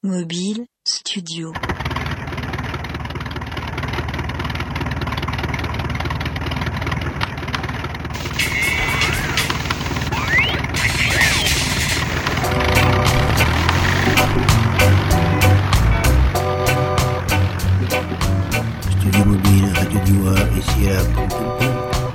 Mobile Studio. Studio Mobile, Radio Dua, ici à Pom-Pom-Pom.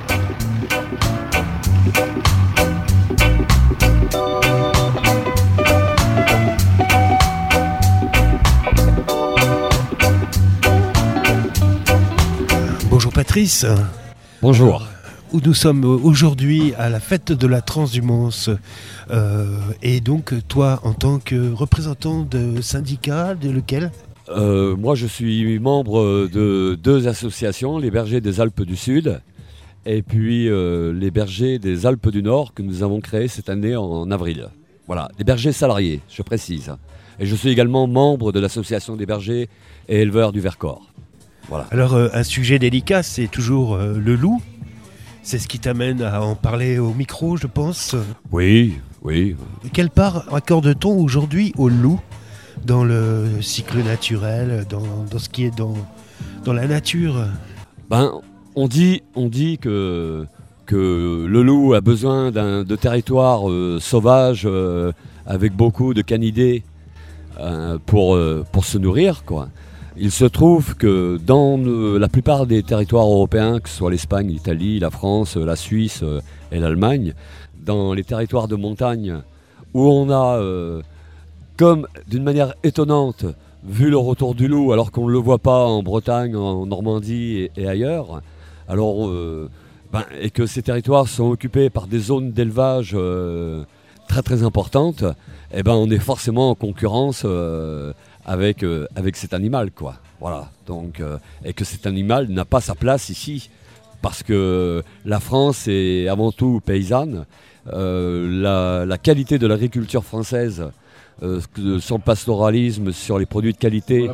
Bonjour Patrice. Bonjour. Où nous sommes aujourd'hui à la fête de la transhumance. Et donc toi, en tant que représentant de syndicat, de lequel ? Moi, je suis membre de deux associations, les bergers des Alpes du Sud et puis les bergers des Alpes du Nord que nous avons créés cette année en avril. Voilà, des bergers salariés, je précise. Et je suis également membre de l'association des bergers et éleveurs du Vercors. Voilà. Alors, un sujet délicat, c'est toujours le loup. C'est ce qui t'amène à en parler au micro, je pense. Oui. Quelle part accorde-t-on aujourd'hui au loup dans le cycle naturel, dans ce qui est dans la nature ? On dit que le loup a besoin de territoires sauvages avec beaucoup de canidés pour se nourrir, quoi. Il se trouve que dans la plupart des territoires européens, que ce soit l'Espagne, l'Italie, la France, la Suisse et l'Allemagne, dans les territoires de montagne où on a, comme d'une manière étonnante, vu le retour du loup alors qu'on ne le voit pas en Bretagne, en Normandie et ailleurs, alors, et que ces territoires sont occupés par des zones d'élevage très très importantes, on est forcément en concurrence avec cet animal, quoi. Voilà. Donc, et que cet animal n'a pas sa place ici, parce que la France est avant tout paysanne. La qualité de l'agriculture française, son pastoralisme sur les produits de qualité,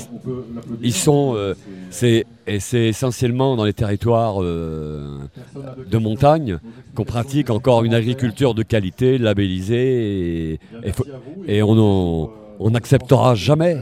c'est essentiellement dans les territoires de montagne qu'on pratique encore une agriculture de qualité, labellisée, et on n'acceptera jamais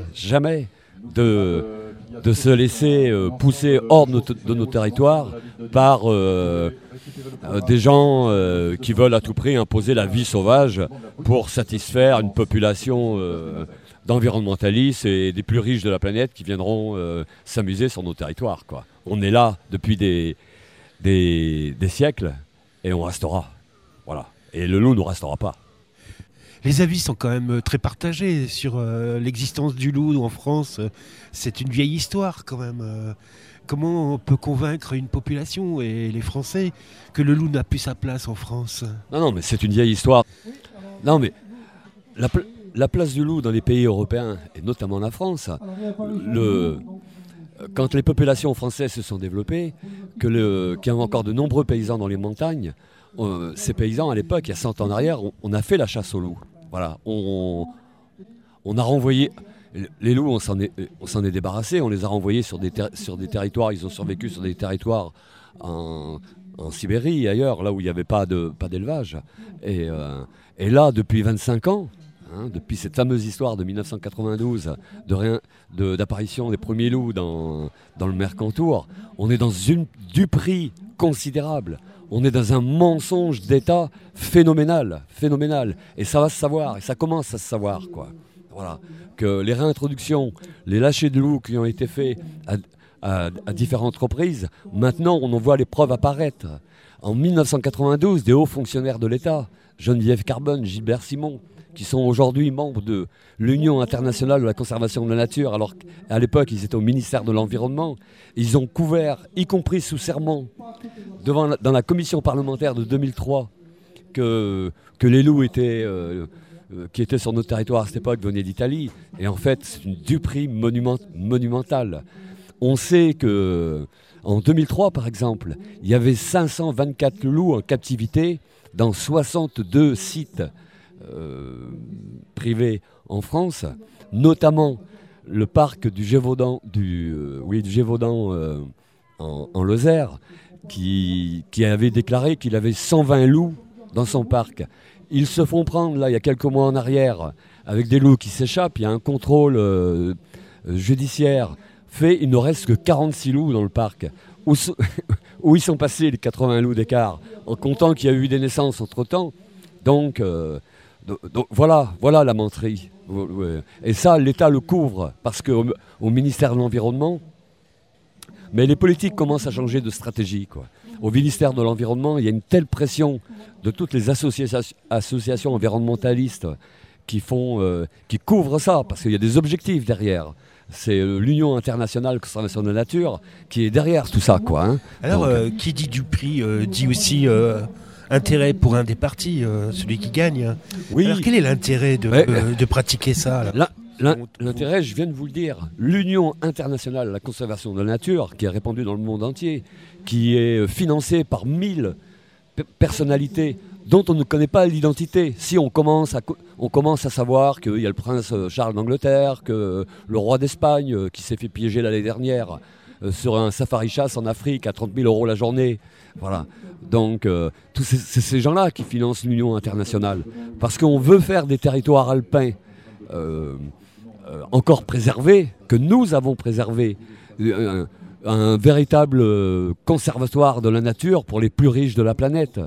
de se laisser pousser hors de nos territoires par des gens qui veulent à tout prix imposer la vie sauvage pour satisfaire une population d'environnementalistes et des plus riches de la planète qui viendront s'amuser sur nos territoires, quoi. On est là depuis des siècles et on restera. Voilà. Et le loup ne restera pas. Les avis sont quand même très partagés sur l'existence du loup en France. C'est une vieille histoire quand même. Comment on peut convaincre une population et les Français que le loup n'a plus sa place en France ? Non, mais c'est une vieille histoire. Non, mais la place du loup dans les pays européens, et notamment la France, quand les populations françaises se sont développées, qu'il y a encore de nombreux paysans dans les montagnes, ces paysans, à l'époque, il y a 100 ans en arrière, on a fait la chasse au loup. Voilà, on a renvoyé les loups, on s'en est débarrassé, on les a renvoyés sur des territoires, ils ont survécu sur des territoires en Sibérie et ailleurs, là où il n'y avait pas d'élevage. Et là, depuis 25 ans, depuis cette fameuse histoire de 1992 d'apparition des premiers loups dans le Mercantour, on est dans une duperie considérable. On est dans un mensonge d'État phénoménal. Et ça va se savoir, et ça commence à se savoir, quoi. Voilà. Que les réintroductions, les lâchers de loups qui ont été faits à différentes reprises, maintenant on en voit les preuves apparaître. En 1992, des hauts fonctionnaires de l'État, Geneviève Carbone, Gilbert Simon, qui sont aujourd'hui membres de l'Union internationale de la conservation de la nature, alors qu'à l'époque ils étaient au ministère de l'Environnement, ils ont couvert, y compris sous serment, dans la commission parlementaire de 2003, que les loups qui étaient sur notre territoire à cette époque venaient d'Italie. Et en fait, c'est une duperie monumentale. On sait qu'en 2003, par exemple, il y avait 524 loups en captivité dans 62 sites privés en France, notamment le parc du Gévaudan, en Lozère, qui avait déclaré qu'il avait 120 loups dans son parc. Ils se font prendre, là, il y a quelques mois en arrière, avec des loups qui s'échappent. Il y a un contrôle judiciaire fait. Il ne reste que 46 loups dans le parc. Où ils sont passés les 80 loups d'écart, en comptant qu'il y a eu des naissances entre-temps. Donc voilà la menterie. Et ça, l'État le couvre, parce qu'au ministère de l'Environnement, mais les politiques commencent à changer de stratégie, quoi. Au ministère de l'Environnement, il y a une telle pression de toutes les associations environnementalistes qui couvrent ça, parce qu'il y a des objectifs derrière. C'est l'Union internationale conservation de la nature qui est derrière tout ça, quoi. Hein. Alors, qui dit du prix dit aussi intérêt pour un des partis, celui qui gagne. Oui. Alors, quel est l'intérêt de pratiquer ça là ? L'intérêt, je viens de vous le dire, l'Union internationale de la conservation de la nature, qui est répandue dans le monde entier, qui est financée par 1000 personnalités dont on ne connaît pas l'identité. Si on commence à savoir qu'il y a le prince Charles d'Angleterre, que le roi d'Espagne qui s'est fait piéger l'année dernière sur un safari chasse en Afrique à 30 000 € la journée. Voilà. Donc, c'est ces gens-là qui financent l'Union internationale. Parce qu'on veut faire des territoires alpins encore préservés, que nous avons préservés. Un véritable conservatoire de la nature pour les plus riches de la planète.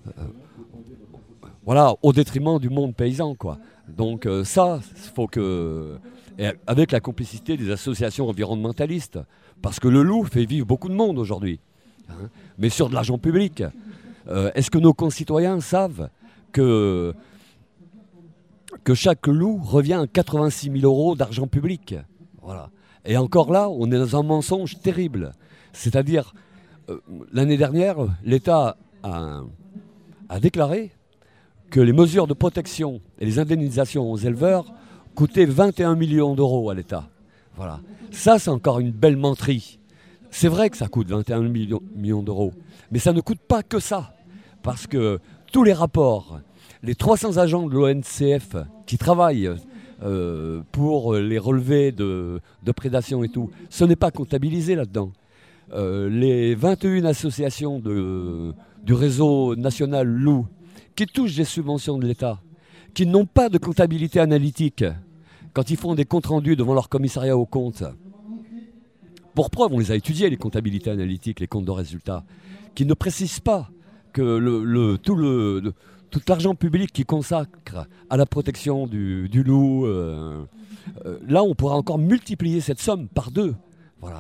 Voilà, au détriment du monde paysan, quoi. Donc ça, il faut que... Et avec la complicité des associations environnementalistes, parce que le loup fait vivre beaucoup de monde aujourd'hui, hein, mais sur de l'argent public. Est-ce que nos concitoyens savent que chaque loup revient à 86 000 € d'argent public? Voilà. Et encore là, on est dans un mensonge terrible. C'est-à-dire, l'année dernière, l'État a déclaré que les mesures de protection et les indemnisations aux éleveurs coûtaient 21 millions d'euros à l'État. Voilà. Ça, c'est encore une belle menterie. C'est vrai que ça coûte 21 millions d'euros, mais ça ne coûte pas que ça. Parce que tous les rapports, les 300 agents de l'ONCF qui travaillent pour les relevés de prédation et tout, ce n'est pas comptabilisé là-dedans. Les 21 associations du réseau national loup qui touchent des subventions de l'État, qui n'ont pas de comptabilité analytique quand ils font des comptes rendus devant leur commissariat aux comptes. Pour preuve, on les a étudiés, les comptabilités analytiques, les comptes de résultats, qui ne précisent pas que tout l'argent public qui consacre à la protection du loup, là on pourra encore multiplier cette somme par 2. Voilà.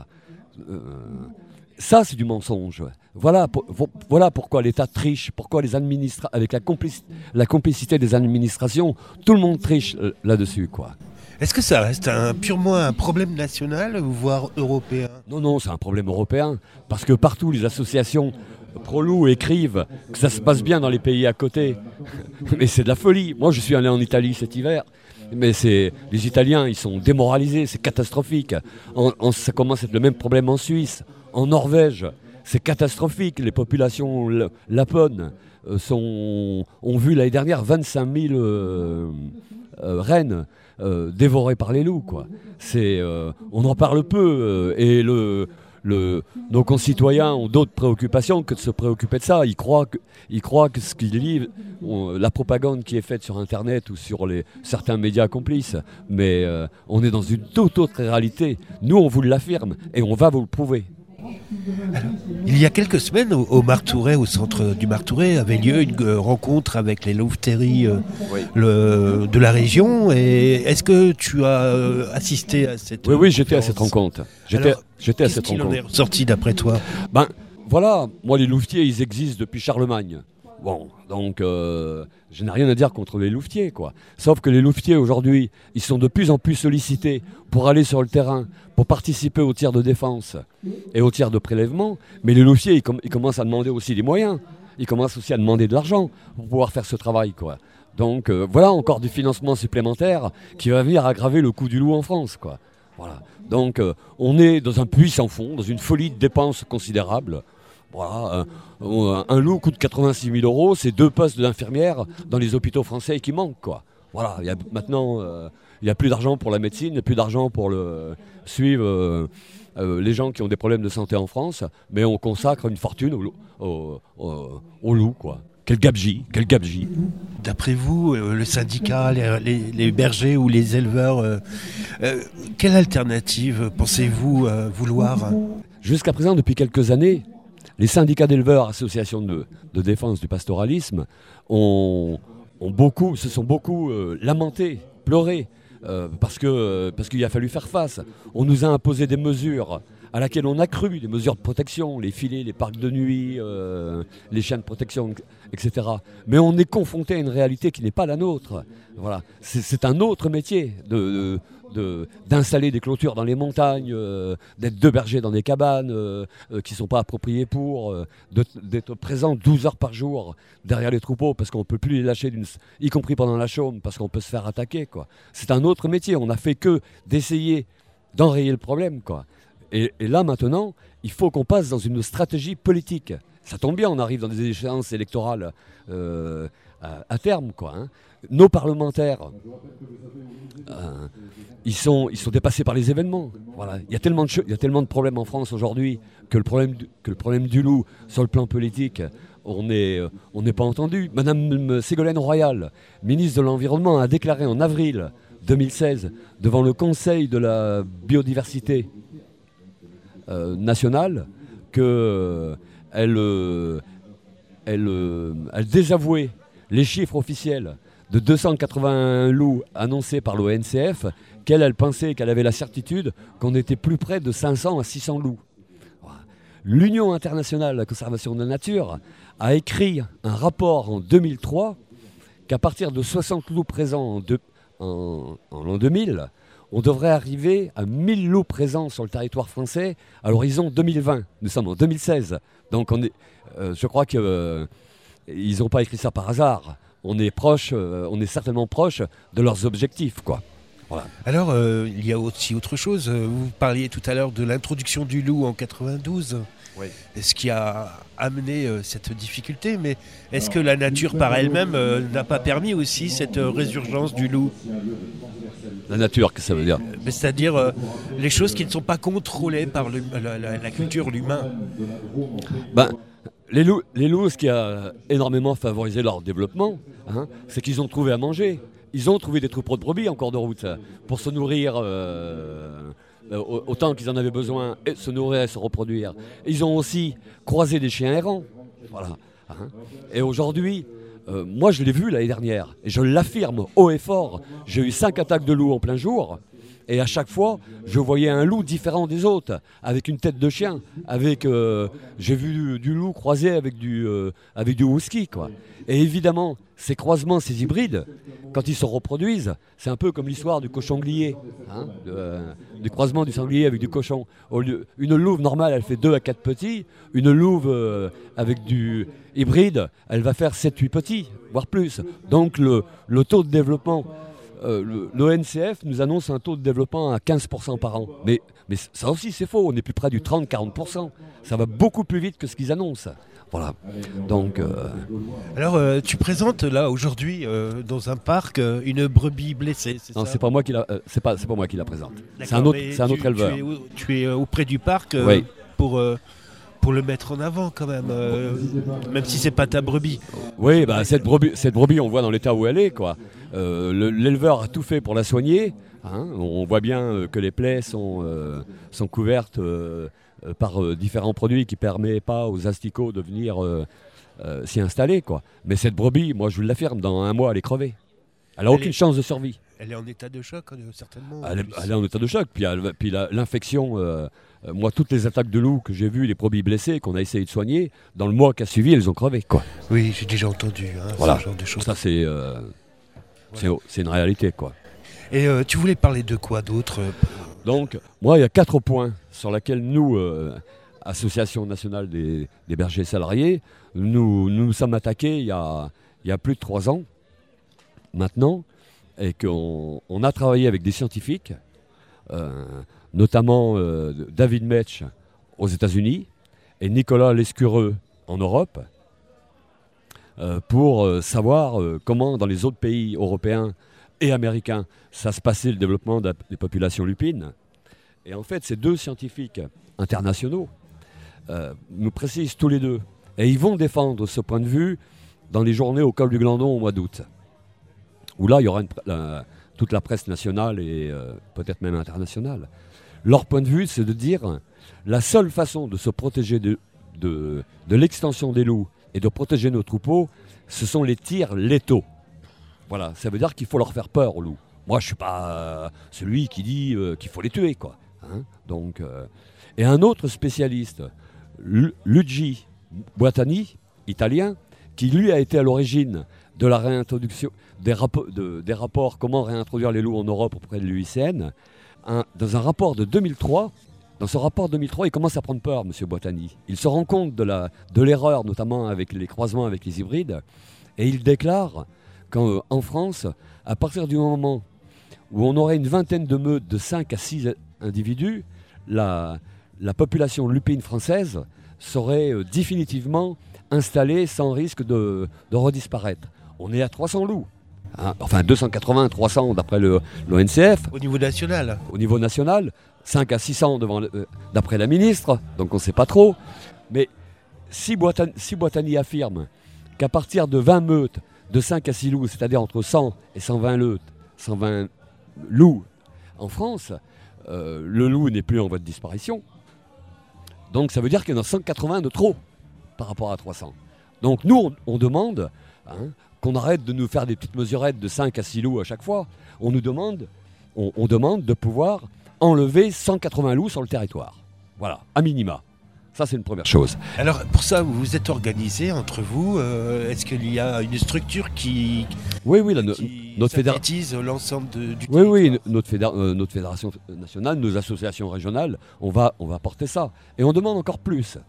Ça c'est du mensonge. Voilà pourquoi l'État triche, pourquoi les avec la complicité des administrations, tout le monde triche là-dessus, quoi. Est-ce que ça reste purement un problème national, voire européen ? Non, c'est un problème européen, parce que partout les associations pro-loup écrivent que ça se passe bien dans les pays à côté. Mais c'est de la folie. Moi, je suis allé en Italie cet hiver, mais les Italiens, ils sont démoralisés, c'est catastrophique. Ça commence à être le même problème en Suisse, en Norvège. C'est catastrophique. Les populations laponnes ont vu l'année dernière 25 000 rennes dévorées par les loups, quoi. On en parle peu et nos concitoyens ont d'autres préoccupations que de se préoccuper de ça. Ils croient que ce qu'ils lisent, la propagande qui est faite sur Internet ou sur certains médias complices, mais on est dans une toute autre réalité. Nous, on vous l'affirme et on va vous le prouver. Il y a quelques semaines, au Martouret, au centre du Martouret, avait lieu une rencontre avec les louveteries de la région. Et est-ce que tu as assisté à cette Oui, j'étais à cette rencontre. J'étais à cette rencontre. Qu'est-ce qu'il en est ressorti d'après toi ? Voilà, moi les louvetiers, ils existent depuis Charlemagne. Bon, donc je n'ai rien à dire contre les louvetiers, quoi. Sauf que les louvetiers aujourd'hui, ils sont de plus en plus sollicités pour aller sur le terrain, pour participer aux tirs de défense et aux tirs de prélèvement. Mais les louvetiers, ils commencent à demander aussi des moyens. Ils commencent aussi à demander de l'argent pour pouvoir faire ce travail, quoi. Donc voilà encore du financement supplémentaire qui va venir aggraver le coût du loup en France, quoi. Voilà. Donc on est dans un puits sans fond, dans une folie de dépenses considérables. Voilà, un loup coûte 86 000 €, c'est 2 postes d'infirmières dans les hôpitaux français qui manquent, quoi. Voilà, maintenant, il n'y a plus d'argent pour la médecine, il n'y a plus d'argent pour suivre les gens qui ont des problèmes de santé en France, mais on consacre une fortune au loup, quoi. Quel gabegie. D'après vous, le syndicat, les bergers ou les éleveurs, quelle alternative pensez-vous vouloir ? Jusqu'à présent, depuis quelques années, les syndicats d'éleveurs, associations de défense du pastoralisme, se sont beaucoup lamentés, pleurés, parce qu'il a fallu faire face. On nous a imposé des mesures à laquelle on a cru, des mesures de protection, les filets, les parcs de nuit, les chiens de protection, etc. Mais on est confronté à une réalité qui n'est pas la nôtre. Voilà. C'est un autre métier d'installer des clôtures dans les montagnes, d'être 2 bergers dans des cabanes qui ne sont pas appropriées d'être présents 12 heures par jour derrière les troupeaux parce qu'on ne peut plus les lâcher, y compris pendant la chaume, parce qu'on peut se faire attaquer, quoi. C'est un autre métier. On n'a fait que d'essayer d'enrayer le problème, quoi. Et là, maintenant, il faut qu'on passe dans une stratégie politique. Ça tombe bien, on arrive dans des échéances électorales à terme, quoi, hein. Nos parlementaires, ils sont dépassés par les événements. Voilà. Il y a tellement de problèmes en France aujourd'hui que le problème du loup, sur le plan politique, on n'est pas entendu. Madame Ségolène Royal, ministre de l'Environnement, a déclaré en avril 2016 devant le Conseil de la biodiversité nationale qu'elle désavouait les chiffres officiels de 281 loups annoncés par l'ONCF, qu'elle pensait qu'elle avait la certitude qu'on était plus près de 500 à 600 loups. L'Union internationale de la conservation de la nature a écrit un rapport en 2003 qu'à partir de 60 loups présents en l'an 2000, on devrait arriver à 1000 loups présents sur le territoire français à l'horizon 2020. Nous sommes en 2016. Donc je crois qu'ils n'ont pas écrit ça par hasard. On est certainement proche de leurs objectifs, quoi. Voilà. Alors, il y a aussi autre chose. Vous parliez tout à l'heure de l'introduction du loup en 92. Oui. Ce qui a amené cette difficulté, mais est-ce que la nature par elle-même n'a pas permis aussi cette résurgence du loup ? La nature, qu'est-ce que ça veut dire ? C'est-à-dire les choses qui ne sont pas contrôlées par la culture, l'humain. Les loups, ce qui a énormément favorisé leur développement, c'est qu'ils ont trouvé à manger. Ils ont trouvé des troupeaux de brebis en cours de route pour se nourrir autant qu'ils en avaient besoin, et se nourrir et se reproduire. Ils ont aussi croisé des chiens errants. Voilà. Et aujourd'hui, moi je l'ai vu l'année dernière, et je l'affirme haut et fort, j'ai eu 5 attaques de loups en plein jour. Et à chaque fois, je voyais un loup différent des autres, avec une tête de chien. J'ai vu du loup croisé avec du husky, quoi. Et évidemment, ces croisements, ces hybrides, quand ils se reproduisent, c'est un peu comme l'histoire du cochon glié, du croisement du sanglier avec du cochon. Une louve normale, elle fait 2 à 4 petits. Une louve avec du hybride, elle va faire 7-8 petits, voire plus. Donc le taux de développement... L'ONCF nous annonce un taux de développement à 15% par an. Mais ça aussi c'est faux, on est plus près du 30-40%. Ça va beaucoup plus vite que ce qu'ils annoncent. Voilà. Donc, Alors tu présentes là aujourd'hui dans un parc une brebis blessée, c'est non, ça ? c'est pas moi qui la, c'est pas moi qui la présente. D'accord, C'est un autre éleveur. Tu es auprès du parc Oui. pour le mettre en avant quand même si c'est pas ta brebis. Oui, cette brebis, on voit dans l'état où elle est, quoi. L'éleveur a tout fait pour la soigner. On voit bien que les plaies sont couvertes par différents produits qui ne permettent pas aux asticots de venir s'y installer, quoi. Mais cette brebis, moi je vous l'affirme, dans 1 mois elle est crevée. Elle n'a aucune chance de survie. Elle est en état de choc, certainement. Elle est en état de choc. Puis l'infection, moi, toutes les attaques de loups que j'ai vues, les brebis blessées, qu'on a essayé de soigner, dans le mois qui a suivi, elles ont crevé, quoi. Oui, j'ai déjà entendu Voilà. ce genre de choses. Ça, c'est une réalité, quoi. Et tu voulais parler de quoi d'autre ? Donc, moi, il y a 4 points sur lesquels nous, Association nationale des bergers salariés, nous sommes attaqués il y a plus de 3 ans, maintenant, et qu'on a travaillé avec des scientifiques, notamment David Metsch aux États-Unis et Nicolas Lescureux en Europe, pour savoir comment dans les autres pays européens et américains ça se passait le développement des populations lupines. Et en fait, ces 2 scientifiques internationaux nous précisent tous les 2, et ils vont défendre ce point de vue dans les journées au col du Glandon au mois d'août, où là, il y aura toute la presse nationale et peut-être même internationale. Leur point de vue, c'est de dire la seule façon de se protéger de l'extension des loups et de protéger nos troupeaux, ce sont les tirs létaux. Voilà, ça veut dire qu'il faut leur faire peur aux loups. Moi, je ne suis pas celui qui dit qu'il faut les tuer, quoi. Hein. Donc, et un autre spécialiste, Luigi Buatani, italien, qui lui a été à l'origine de la réintroduction des rapports comment réintroduire les loups en Europe auprès de l'UICN, dans un rapport de 2003. Dans ce rapport 2003, il commence à prendre peur, M. Buatani. Il se rend compte de l'erreur, notamment avec les croisements avec les hybrides, et il déclare qu'en France, à partir du moment où on aurait une vingtaine de meutes de 5 à 6 individus, la population lupine française serait définitivement installée sans risque de redisparaître. On est à 300 loups. Hein, enfin 280, 300 d'après l'ONCF. Au niveau national. Au niveau national, 5 à 600 d'après la ministre, donc on ne sait pas trop. Mais si Buatani affirme qu'à partir de 20 meutes de 5 à 6 loups, c'est-à-dire entre 100 et 120 loups en France, le loup n'est plus en voie de disparition. Donc ça veut dire qu'il y en a 180 de trop par rapport à 300. Donc nous, on demande qu'on arrête de nous faire des petites mesurettes de 5 à 6 loups à chaque fois. On demande de pouvoir enlever 180 loups sur le territoire. Voilà, à minima. Ça, c'est une première chose. Alors, pour ça, vous vous êtes organisés entre vous. Est-ce qu'il y a une structure qui notre synthétise l'ensemble du territoire ? Oui, notre fédération nationale, nos associations régionales, on va porter ça. Et on demande encore plus.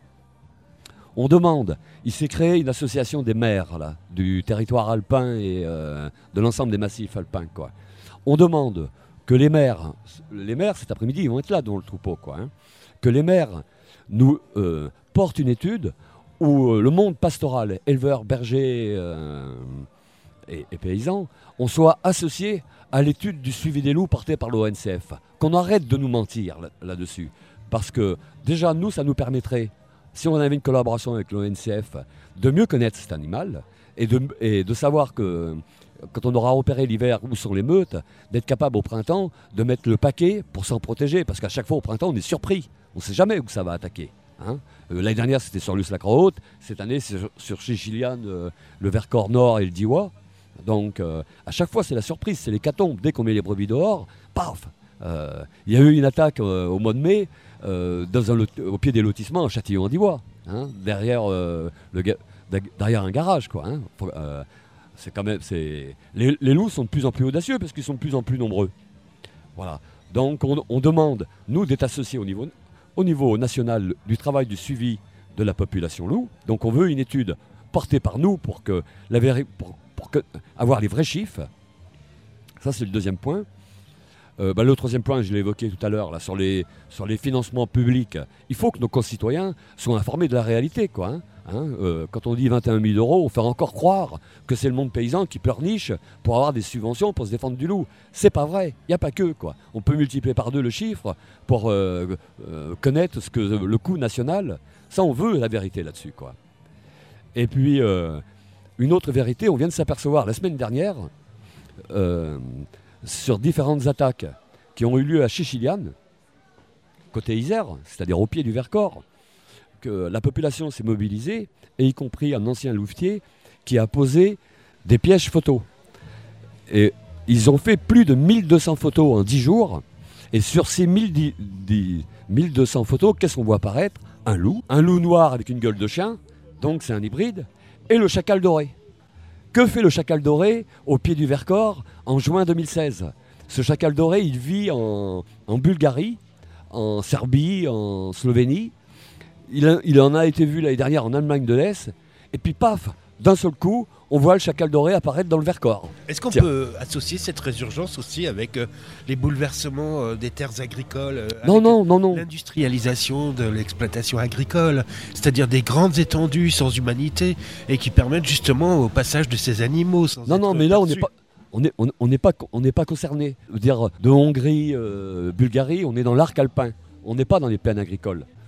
Il s'est créé une association des maires là, du territoire alpin et de l'ensemble des massifs alpins, quoi. On demande que les maires cet après-midi, ils vont être là dans le troupeau, quoi, que les maires nous portent une étude où le monde pastoral, éleveurs, bergers et paysans, on soit associés à l'étude du suivi des loups portée par l'ONCF. Qu'on arrête de nous mentir là-dessus. Parce que déjà, nous, ça nous permettrait, si on avait une collaboration avec l'ONCF, de mieux connaître cet animal et de savoir que quand on aura opéré l'hiver où sont les meutes, d'être capable au printemps de mettre le paquet pour s'en protéger. Parce qu'à chaque fois au printemps, on est surpris. On ne sait jamais où ça va attaquer. L'année dernière, c'était sur l'Us-la-Croix-Haute. Cette année, c'est sur Chichiliane, le Vercors Nord et le Diois. Donc, à chaque fois, c'est la surprise, c'est l'hécatombe. Dès qu'on met les brebis dehors, paf. Il y a eu une attaque au mois de mai au pied des lotissements à Châtillon-en-Diois, derrière un garage, quoi. C'est quand même, les loups sont de plus en plus audacieux parce qu'ils sont de plus en plus nombreux. Voilà. Donc, on demande, nous, d'être associés au niveau national du travail du suivi de la population loup. Donc, on veut une étude portée par nous pour avoir les vrais chiffres. Ça, c'est le deuxième point. Le troisième point, je l'ai évoqué tout à l'heure, là, sur les financements publics. Il faut que nos concitoyens soient informés de la réalité, quoi. Quand on dit 21 000 €, on fait encore croire que c'est le monde paysan qui pleurniche pour avoir des subventions pour se défendre du loup. C'est pas vrai, il n'y a pas que, quoi. On peut multiplier par 2 le chiffre pour connaître le coût national. Ça, on veut la vérité là-dessus, quoi. Et puis, une autre vérité, on vient de s'apercevoir la semaine dernière, sur différentes attaques qui ont eu lieu à Chichiliane, côté Isère, c'est-à-dire au pied du Vercors, que la population s'est mobilisée, et y compris un ancien louvetier qui a posé des pièges photos. Et ils ont fait plus de 1200 photos en 10 jours, et sur ces 1200 photos, qu'est-ce qu'on voit apparaître ? Un loup noir avec une gueule de chien, donc c'est un hybride, et le chacal doré. Que fait le chacal doré au pied du Vercors en juin 2016 ? Ce chacal doré, il vit en Bulgarie, en Serbie, en Slovénie. Il en a été vu l'année dernière en Allemagne de l'Est. Et puis paf, d'un seul coup, on voit le chacal doré apparaître dans le Vercors. Est-ce qu'on peut associer cette résurgence aussi avec les bouleversements des terres agricoles Non. L'industrialisation de l'exploitation agricole, c'est-à-dire des grandes étendues sans humanité et qui permettent justement au passage de ces animaux. Non, mais là, on n'est pas concerné. Je veux dire, de Hongrie, Bulgarie, on est dans l'arc alpin. On n'est pas dans les plaines agricoles.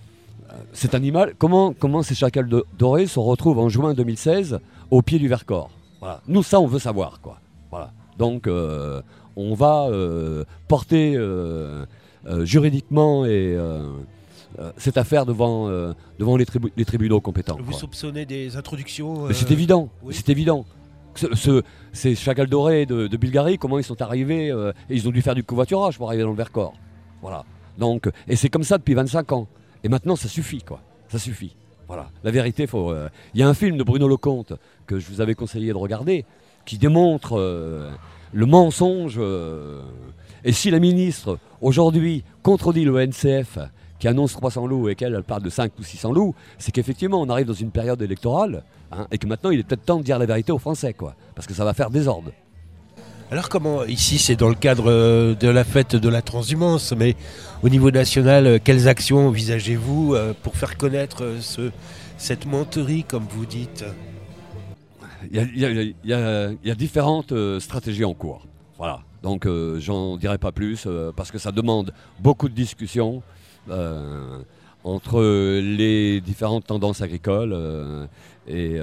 cet animal, comment ces chacals dorés se retrouvent en juin 2016 au pied du Vercors. Voilà. Nous, ça, on veut savoir, quoi. Voilà. Donc, on va porter juridiquement cette affaire devant les tribunaux compétents. Vous quoi. soupçonnez des introductions Mais c'est évident, oui. c'est évident. Ces chacals dorés de Bulgarie, comment ils sont arrivés et ils ont dû faire du covoiturage pour arriver dans le Vercors. Voilà. Donc, et c'est comme ça depuis 25 ans. Et maintenant, ça suffit, quoi. Ça suffit. Voilà. La vérité, il y a un film de Bruno Lecomte que je vous avais conseillé de regarder qui démontre le mensonge. Et si la ministre, aujourd'hui, contredit le NCF qui annonce 300 loups et qu'elle parle de 5 ou 600 loups, c'est qu'effectivement, on arrive dans une période électorale et que maintenant, il est peut-être temps de dire la vérité aux Français, quoi. Parce que ça va faire désordre. Alors comment, ici c'est dans le cadre de la fête de la transhumance, mais au niveau national, quelles actions envisagez-vous pour faire connaître cette menterie, comme vous dites ? Il y a différentes stratégies en cours. Voilà. Donc j'en dirai pas plus parce que ça demande beaucoup de discussions entre les différentes tendances agricoles et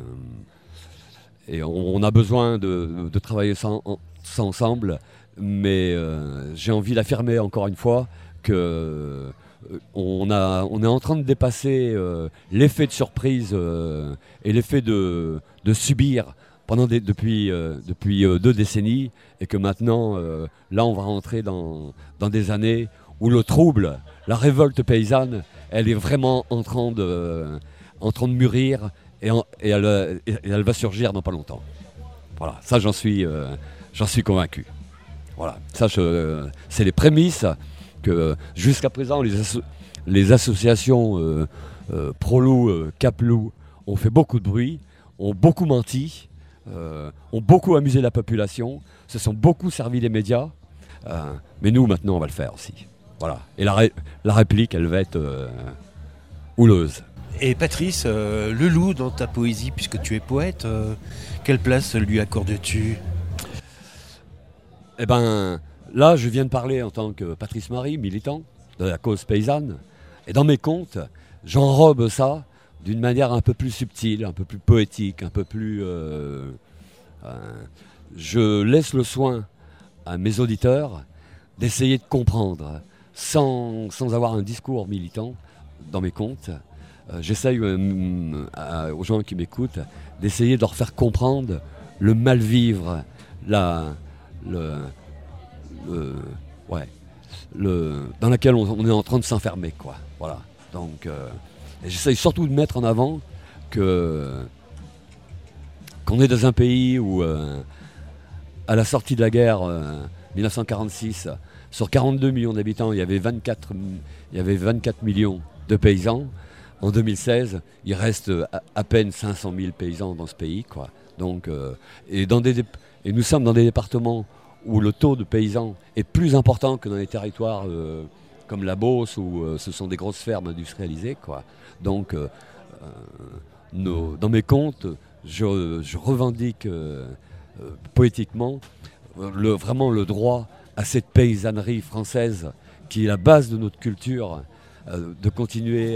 on a besoin de travailler ça ensemble, mais j'ai envie d'affirmer encore une fois que on est en train de dépasser l'effet de surprise et l'effet de subir depuis 2 décennies, et que maintenant, là, on va rentrer dans des années où le trouble, la révolte paysanne, elle est vraiment en train de mûrir. Et elle va surgir dans pas longtemps. Voilà, ça j'en suis convaincu. Voilà, ça c'est les prémices que jusqu'à présent les associations pro-loup, cap-loup ont fait beaucoup de bruit, ont beaucoup menti, ont beaucoup amusé la population, se sont beaucoup servi des médias, mais nous maintenant on va le faire aussi. Voilà, et la réplique elle va être houleuse. Et Patrice, le loup dans ta poésie, puisque tu es poète, quelle place lui accordes-tu ? Eh ben, là, je viens de parler en tant que Patrice Marie, militant de la cause paysanne. Et dans mes contes, j'enrobe ça d'une manière un peu plus subtile, un peu plus poétique, un peu plus... je laisse le soin à mes auditeurs d'essayer de comprendre, sans avoir un discours militant dans mes contes. J'essaye aux gens qui m'écoutent d'essayer de leur faire comprendre le mal-vivre, dans laquelle on est en train de s'enfermer, quoi. Voilà. Donc, et j'essaye surtout de mettre en avant qu'on est dans un pays où, à la sortie de la guerre 1946, sur 42 millions d'habitants, il y avait 24 millions de paysans. En 2016, il reste à peine 500 000 paysans dans ce pays, quoi. Donc, et nous sommes dans des départements où le taux de paysans est plus important que dans les territoires comme la Beauce, où ce sont des grosses fermes industrialisées, quoi. Donc, dans mes contes, je revendique poétiquement vraiment le droit à cette paysannerie française qui est la base de notre culture, de continuer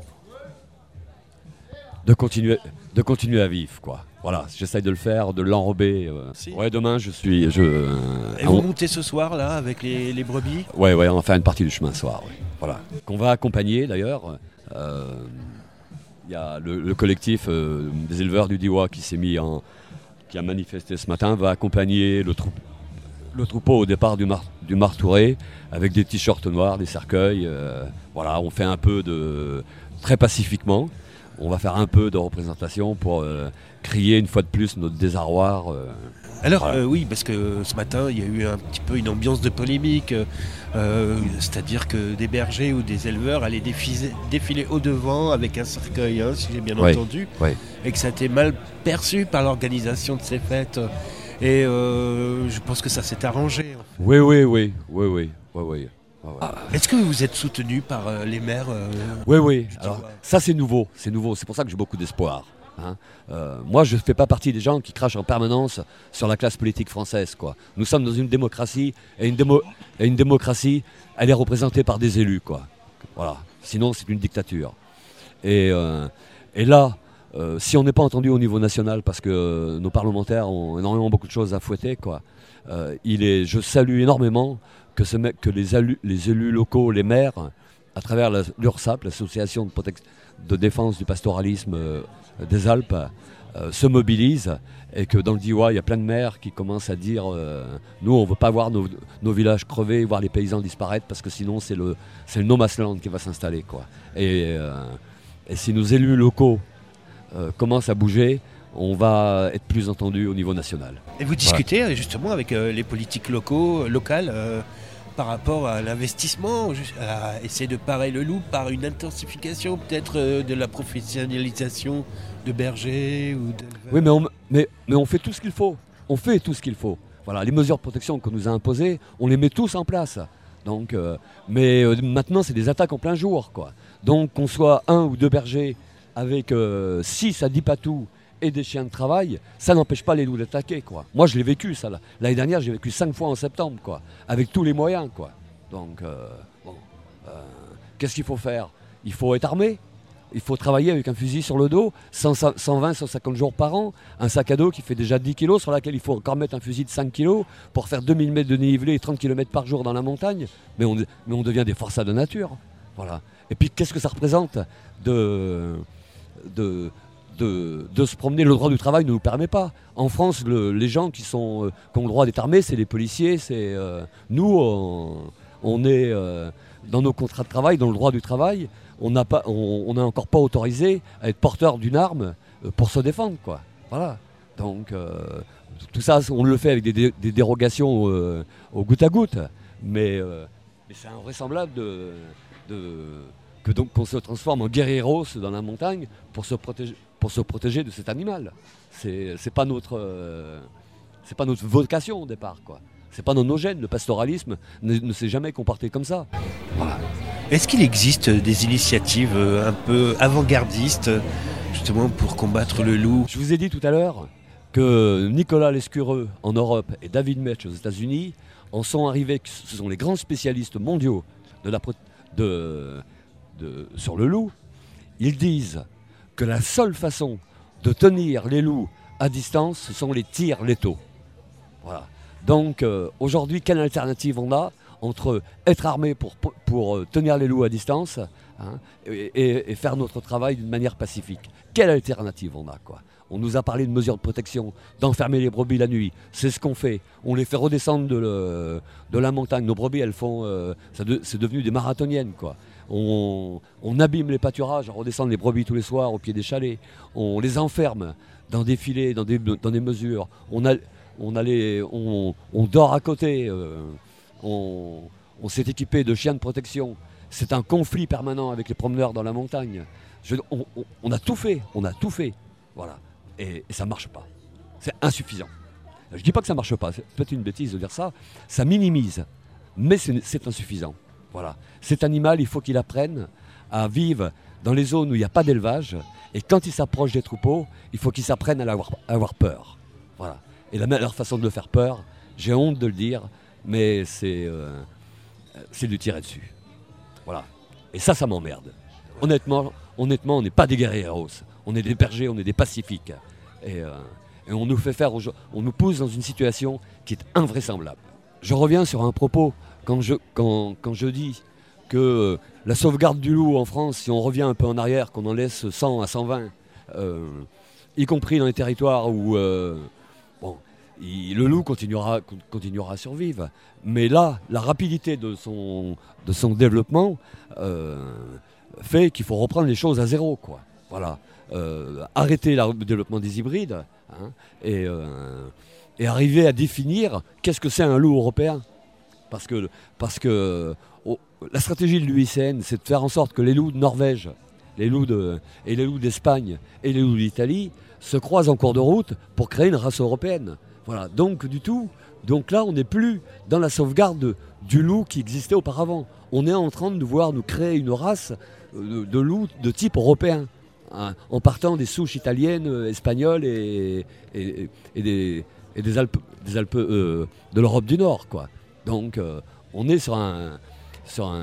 à vivre, quoi. Voilà, j'essaye de le faire, de l'enrober. Ouais, demain, Et vous montez ce soir, là, avec les brebis ? Ouais, on va faire une partie du chemin ce soir, ouais. Voilà. Qu'on va accompagner, d'ailleurs. Il y a le collectif des éleveurs du Diois qui a manifesté ce matin, va accompagner le troupeau au départ du Martouré, avec des t-shirts noirs, des cercueils. Voilà, on fait un peu très pacifiquement. On va faire un peu de représentation pour crier une fois de plus notre désarroi. Alors voilà. oui, parce que ce matin il y a eu un petit peu une ambiance de polémique, c'est-à-dire que des bergers ou des éleveurs allaient défiler au devant avec un cercueil, si j'ai bien entendu, et que ça a été mal perçu par l'organisation de ces fêtes. Et je pense que ça s'est arrangé. Oui. Est-ce que vous êtes soutenu par les maires Oui. Alors, ça c'est nouveau. C'est pour ça que j'ai beaucoup d'espoir. Moi, je ne fais pas partie des gens qui crachent en permanence sur la classe politique française, quoi. Nous sommes dans une démocratie, et une démocratie, elle est représentée par des élus, quoi. Voilà. Sinon, c'est une dictature. Et là, si on n'est pas entendu au niveau national, parce que nos parlementaires ont énormément beaucoup de choses à fouetter, quoi, je salue énormément que les élus locaux, les maires, à travers l'URSSAF, l'association de défense du pastoralisme des Alpes, se mobilisent, et que dans le Diois, il y a plein de maires qui commencent à dire nous, on ne veut pas voir nos villages crever, voir les paysans disparaître, parce que sinon, c'est le no man's land qui va s'installer, quoi. Et si nos élus locaux commencent à bouger, on va être plus entendu au niveau national. Et vous discutez justement avec les politiques locales par rapport à l'investissement, à essayer de parer le loup par une intensification peut-être de la professionnalisation de bergers ou d'éleveurs. Oui, mais on fait tout ce qu'il faut. On fait tout ce qu'il faut. Voilà, les mesures de protection qu'on nous a imposées, on les met tous en place. Donc, maintenant, c'est des attaques en plein jour, quoi. Donc, qu'on soit 1 ou 2 bergers avec 6 à 10 patous et des chiens de travail, ça n'empêche pas les loups d'attaquer, quoi. Moi, je l'ai vécu, ça. L'année dernière, j'ai vécu 5 fois en septembre, quoi, avec tous les moyens, quoi. Donc, qu'est-ce qu'il faut faire? Il faut être armé. Il faut travailler avec un fusil sur le dos, 120, 150 jours par an, un sac à dos qui fait déjà 10 kilos, sur lequel il faut encore mettre un fusil de 5 kilos pour faire 2000 mètres de dénivelé et 30 km par jour dans la montagne. Mais on devient des forçats de nature. Voilà. Et puis, qu'est-ce que ça représente de se promener? Le droit du travail ne nous permet pas. En France, les gens qui ont le droit d'être armés, c'est les policiers. Nous, on est dans nos contrats de travail, dans le droit du travail, on n'est encore pas autorisé à être porteur d'une arme pour se défendre, quoi. Voilà. Donc tout ça, on le fait avec des dérogations au goutte à goutte, mais c'est invraisemblable qu'on se transforme en guerrieros dans la montagne pour se protéger de cet animal. C'est pas notre vocation au départ, quoi. C'est pas dans nos gènes. Le pastoralisme ne s'est jamais comporté comme ça. Voilà. Est-ce qu'il existe des initiatives un peu avant-gardistes justement pour combattre le loup? Je vous ai dit tout à l'heure que Nicolas Lescureux en Europe et David Metch aux États-Unis en sont arrivés, ce sont les grands spécialistes mondiaux sur le loup. Ils disent que la seule façon de tenir les loups à distance, ce sont les tirs létaux. Voilà. Donc aujourd'hui, quelle alternative on a entre être armé pour tenir les loups à distance, hein, et faire notre travail d'une manière pacifique? Quelle alternative on a, quoi? On nous a parlé de mesures de protection, d'enfermer les brebis la nuit. C'est ce qu'on fait. On les fait redescendre de la montagne. Nos brebis, elles font, c'est devenu des marathoniennes, quoi. On abîme les pâturages, on redescend les brebis tous les soirs au pied des chalets. On les enferme dans des filets, dans des mesures. On dort à côté. On s'est équipé de chiens de protection. C'est un conflit permanent avec les promeneurs dans la montagne. On a tout fait. Voilà. Et ça ne marche pas. C'est insuffisant. Je ne dis pas que ça ne marche pas. C'est peut-être une bêtise de dire ça. Ça minimise. Mais c'est insuffisant. Voilà. Cet animal, il faut qu'il apprenne à vivre dans les zones où il n'y a pas d'élevage. Et quand il s'approche des troupeaux, il faut qu'il s'apprenne à avoir peur. Voilà. Et la meilleure façon de le faire peur, j'ai honte de le dire, mais c'est de lui tirer dessus. Voilà. Et ça m'emmerde. Honnêtement, on n'est pas des guerrieros. On est des bergers, on est des pacifiques. Et on nous fait faire, on nous pousse dans une situation qui est invraisemblable. Je reviens sur un propos, quand je dis que la sauvegarde du loup en France, si on revient un peu en arrière, qu'on en laisse 100 à 120, y compris dans les territoires où le loup continuera à survivre. Mais là, la rapidité de son développement fait qu'il faut reprendre les choses à zéro, quoi. Voilà. Arrêter le développement des hybrides, hein, et arriver à définir qu'est-ce que c'est un loup européen. Parce que la stratégie de l'UICN, c'est de faire en sorte que les loups de Norvège, les loups d'Espagne et les loups d'Italie se croisent en cours de route pour créer une race européenne. Voilà. Donc là, on n'est plus dans la sauvegarde du loup qui existait auparavant. On est en train de voir nous créer une race de loups de type européen, hein, en partant des souches italiennes, espagnoles et des Alpes de l'Europe du Nord, quoi. Donc on est sur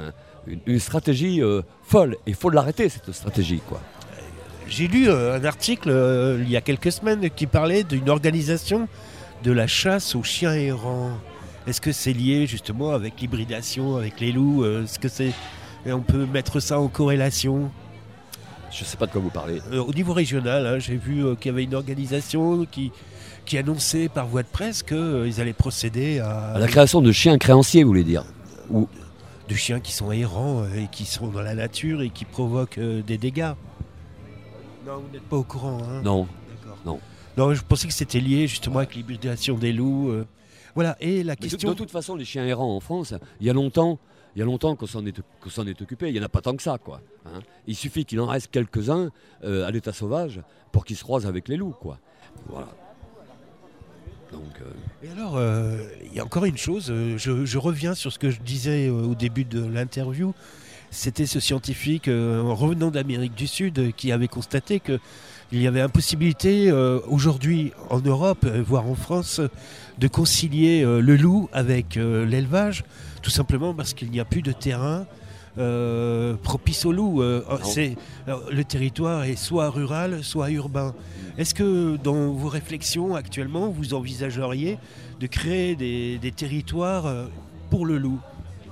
une stratégie folle. Et il faut l'arrêter, cette stratégie, quoi. J'ai lu un article il y a quelques semaines qui parlait d'une organisation de la chasse aux chiens errants. Est-ce que c'est lié justement avec l'hybridation, avec les loups? Est-ce que on peut mettre ça en corrélation? Je ne sais pas de quoi vous parlez. Au niveau régional, hein, j'ai vu qu'il y avait une organisation qui annonçait par voie de presse qu'ils allaient procéder À la création de chiens créanciers, vous voulez dire? Ou... de chiens qui sont errants et qui sont dans la nature et qui provoquent des dégâts. Non, vous n'êtes pas au courant, hein? Non. D'accord. Non. Non, je pensais que c'était lié justement avec l'hybridation des loups. Voilà, et la question... De toute façon, les chiens errants en France, il y a longtemps qu'on s'en est occupé. Il n'y en a pas tant que ça, quoi. Hein. Il suffit qu'il en reste quelques-uns à l'état sauvage pour qu'ils se croisent avec les loups, quoi. Voilà. Donc, Et alors, il y a encore une chose, je reviens sur ce que je disais au début de l'interview. C'était ce scientifique, en revenant d'Amérique du Sud, qui avait constaté qu'il y avait impossibilité aujourd'hui en Europe, voire en France, de concilier le loup avec l'élevage, tout simplement parce qu'il n'y a plus de terrain propice au loup. Le territoire est soit rural, soit urbain. Est-ce que dans vos réflexions actuellement, vous envisageriez de créer des territoires pour le loup?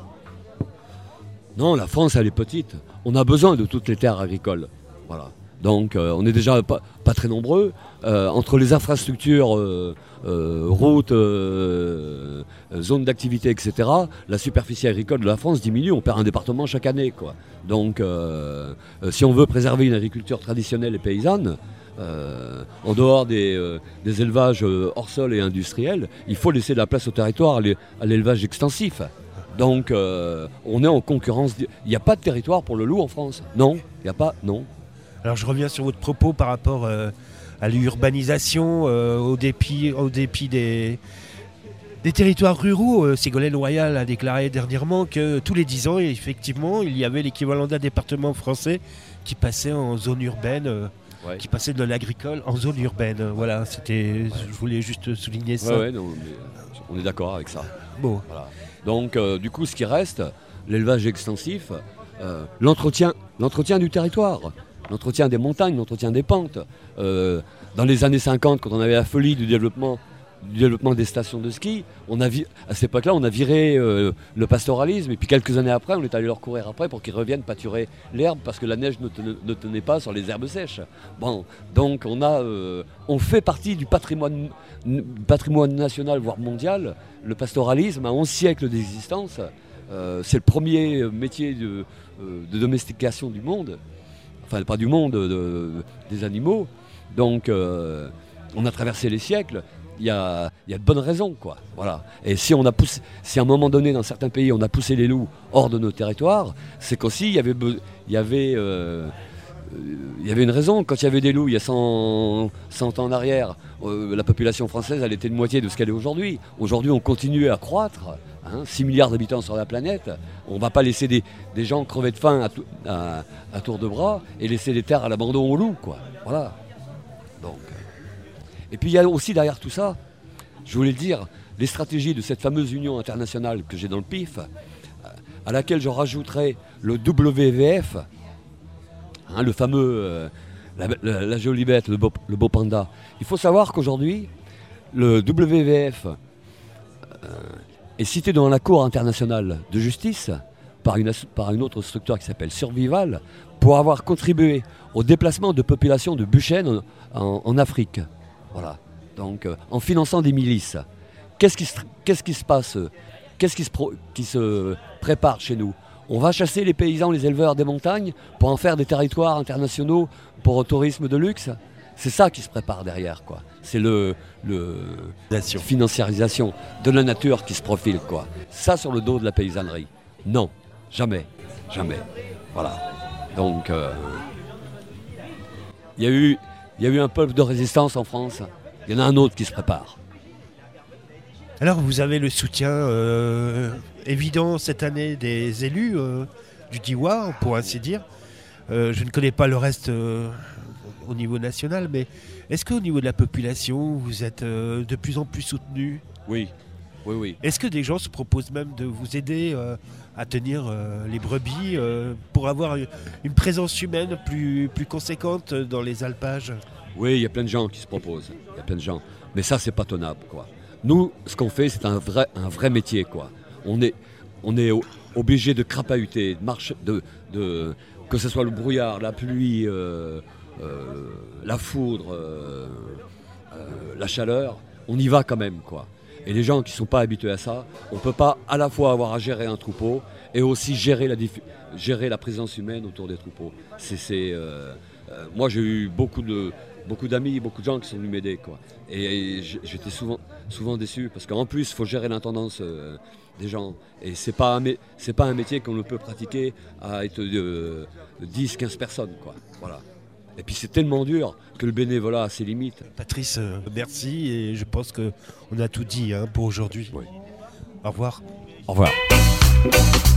non, la France, elle est petite. On a besoin de toutes les terres agricoles. Voilà. Donc, on n'est déjà pas très nombreux. Entre les infrastructures, routes, zones d'activité, etc., la superficie agricole de la France diminue. On perd un département chaque année, quoi. Donc, si on veut préserver une agriculture traditionnelle et paysanne, en dehors des élevages hors sol et industriels, il faut laisser de la place au territoire à l'élevage extensif. Donc on est en concurrence. Il n'y a pas de territoire pour le loup en France. Non, il n'y a pas. Non. Alors je reviens sur votre propos par rapport à l'urbanisation, au dépit des territoires ruraux. Ségolène Royal a déclaré dernièrement que tous les 10 ans, effectivement, il y avait l'équivalent d'un département français qui passait en zone urbaine. Ouais. Qui passait de l'agricole en zone urbaine. Voilà, je voulais juste souligner ça. Ouais, non, mais on est d'accord avec ça. Bon. Voilà. Donc, du coup, ce qui reste, l'élevage extensif, l'entretien du territoire, l'entretien des montagnes, l'entretien des pentes. Dans les années 50, quand on avait la folie du développement des stations de ski, à cette époque-là, on a viré le pastoralisme. Et puis quelques années après, on est allé leur courir après pour qu'ils reviennent pâturer l'herbe parce que la neige ne tenait pas sur les herbes sèches. Bon, donc on fait partie du patrimoine national, voire mondial. Le pastoralisme a 11 siècles d'existence. C'est le premier métier de domestication du monde. Enfin, pas du monde, des animaux. Donc, on a traversé les siècles. Il y a de bonnes raisons, quoi. Voilà. Et si à un moment donné, dans certains pays, on a poussé les loups hors de nos territoires, c'est qu'aussi il y avait une raison. Quand il y avait des loups il y a 100 ans en arrière, la population française, elle était de moitié de ce qu'elle est aujourd'hui. Aujourd'hui, on continue à croître. 6 milliards d'habitants sur la planète. On ne va pas laisser des gens crever de faim à tour de bras et laisser les terres à l'abandon aux loups, quoi. Voilà. Donc. Et puis il y a aussi derrière tout ça, je voulais le dire, les stratégies de cette fameuse union internationale que j'ai dans le PIF, à laquelle je rajouterai le WWF, le fameux, la jolie bête, le beau panda. Il faut savoir qu'aujourd'hui, le WWF est cité devant la Cour internationale de justice par une autre structure qui s'appelle Survival pour avoir contribué au déplacement de populations de Buchen en Afrique. Voilà. Donc, en finançant des milices. Qu'est-ce qui se passe? Qu'est-ce qui se prépare chez nous? On va chasser les paysans, les éleveurs des montagnes pour en faire des territoires internationaux pour le tourisme de luxe? C'est ça qui se prépare derrière, quoi. C'est le financiarisation de la nature qui se profile, quoi. Ça sur le dos de la paysannerie. Non, jamais. Jamais. Voilà. Donc, il y a eu un peuple de résistance en France. Il y en a un autre qui se prépare. Alors vous avez le soutien évident cette année des élus du Diois, pour ainsi dire. Je ne connais pas le reste au niveau national, mais est-ce qu'au niveau de la population, vous êtes de plus en plus soutenu? Oui. Oui, oui. Est-ce que des gens se proposent même de vous aider à tenir les brebis pour avoir une présence humaine plus conséquente dans les alpages? Oui, il y a plein de gens qui se proposent. Il y a plein de gens. Mais ça, c'est pas tenable, quoi. Nous, ce qu'on fait, c'est un vrai métier, quoi. On est obligé de crapahuter, de marcher, que ce soit le brouillard, la pluie, la foudre, la chaleur, on y va quand même, quoi. Et les gens qui ne sont pas habitués à ça, on ne peut pas à la fois avoir à gérer un troupeau et aussi gérer la présence humaine autour des troupeaux. Moi, j'ai eu beaucoup d'amis, beaucoup de gens qui sont venus m'aider, quoi. Et j'étais souvent déçu parce qu'en plus, il faut gérer l'intendance des gens. Et c'est pas un métier qu'on ne peut pratiquer à être 10-15 personnes, quoi. Voilà. Et puis c'est tellement dur que le bénévolat a ses limites. Patrice, merci et je pense qu'on a tout dit pour aujourd'hui. Oui. Au revoir. Au revoir.